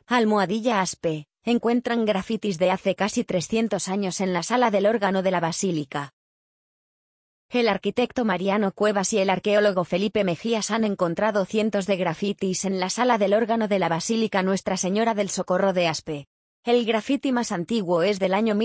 Almohadilla Aspe. Encuentran grafitis de hace casi 300 años en la sala del órgano de la Basílica. El arquitecto Mariano Cuevas y el arqueólogo Felipe Mejías han encontrado cientos de grafitis en la sala del órgano de la Basílica Nuestra Señora del Socorro de Aspe. El grafiti más antiguo es del año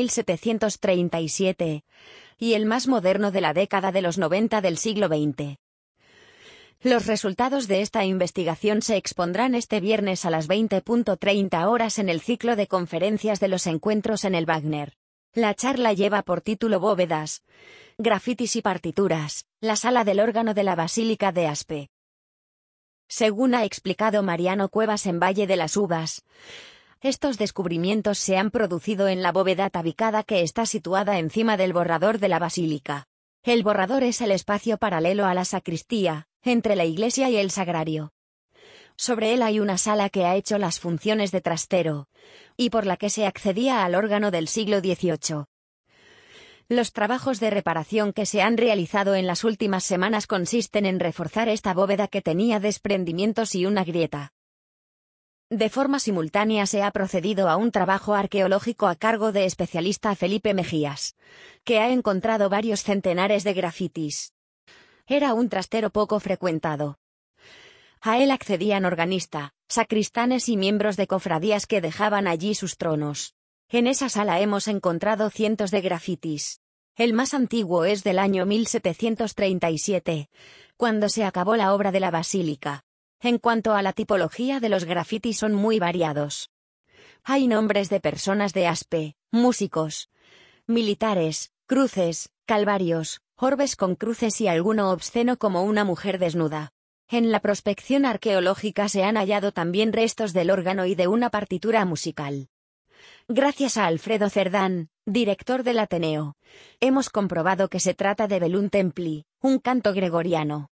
1737 y el más moderno de la década de los 90 del siglo XX. Los resultados de esta investigación se expondrán este viernes a las 20:30 horas en el ciclo de conferencias de los encuentros en el Wagner. La charla lleva por título Bóvedas, grafitis y partituras, la sala del órgano de la Basílica de Aspe. Según ha explicado Mariano Cuevas en Valle de las Uvas, estos descubrimientos se han producido en la bóveda tabicada que está situada encima del borrador de la Basílica. El borrador es el espacio paralelo a la sacristía, entre la iglesia y el sagrario. Sobre él hay una sala que ha hecho las funciones de trastero, y por la que se accedía al órgano del siglo XVIII. Los trabajos de reparación que se han realizado en las últimas semanas consisten en reforzar esta bóveda que tenía desprendimientos y una grieta. De forma simultánea se ha procedido a un trabajo arqueológico a cargo de especialista Felipe Mejías, que ha encontrado varios centenares de grafitis. Era un trastero poco frecuentado. A él accedían organistas, sacristanes y miembros de cofradías que dejaban allí sus tronos. En esa sala hemos encontrado cientos de grafitis. El más antiguo es del año 1737, cuando se acabó la obra de la Basílica. En cuanto a la tipología de los grafitis son muy variados. Hay nombres de personas de Aspe, músicos, militares, cruces, calvarios, orbes con cruces y alguno obsceno como una mujer desnuda. En la prospección arqueológica se han hallado también restos del órgano y de una partitura musical. Gracias a Alfredo Cerdán, director del Ateneo, hemos comprobado que se trata de Velum Templi, un canto gregoriano.